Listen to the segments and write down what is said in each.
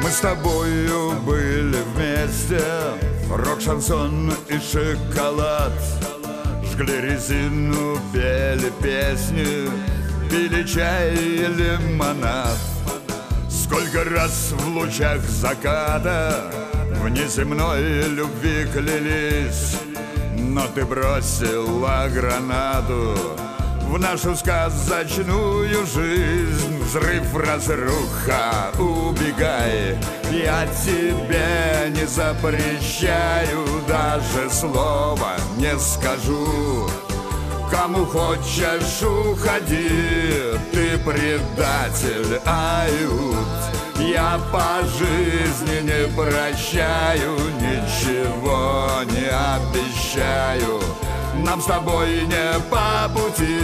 Мы с тобою были вместе, рок-шансон и шоколад. Жгли резину, пели песни, пили чай и лимонад. Сколько раз в лучах заката в неземной любви клялись, но ты бросила гранату в нашу сказочную жизнь. Взрыв, разруха, убегай, я тебе не запрещаю, даже слова не скажу. Кому хочешь, уходи, ты предатель, ают. Я по жизни не прощаю, ничего не обещаю, нам с тобой не по пути.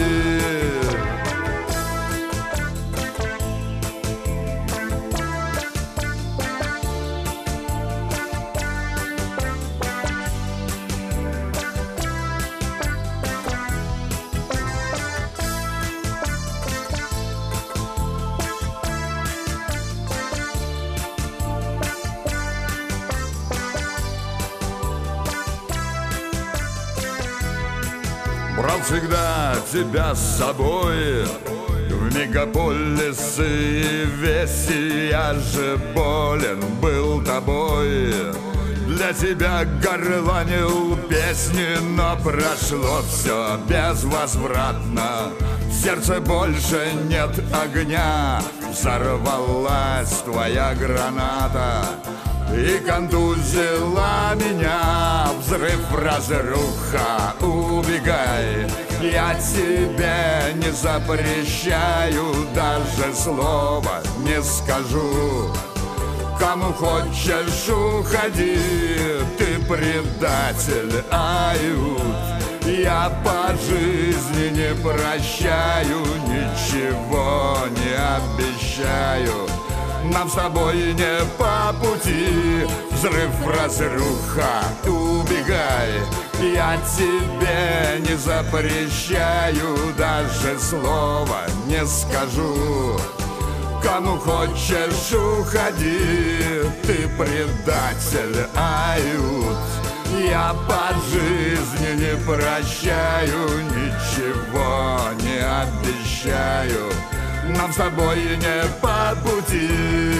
Брал всегда тебя с собой в мегаполисы и веси. Я же болен был тобой, для тебя горланил песни, но прошло все безвозвратно. В сердце больше нет огня, взорвалась твоя граната и контузила меня. Взрыв, разруха, убегай, я тебе не запрещаю, даже слова не скажу. Кому хочешь, уходи, ты предатель, ают. Я по жизни не прощаю, ничего не обещаю, нам с тобой не по пути. Взрыв, разруха, убегай, я тебе не запрещаю, даже слова не скажу. Кому хочешь, уходи, ты предатель, ают. Я по жизни не прощаю, ничего не обещаю, нам с тобой не по пути.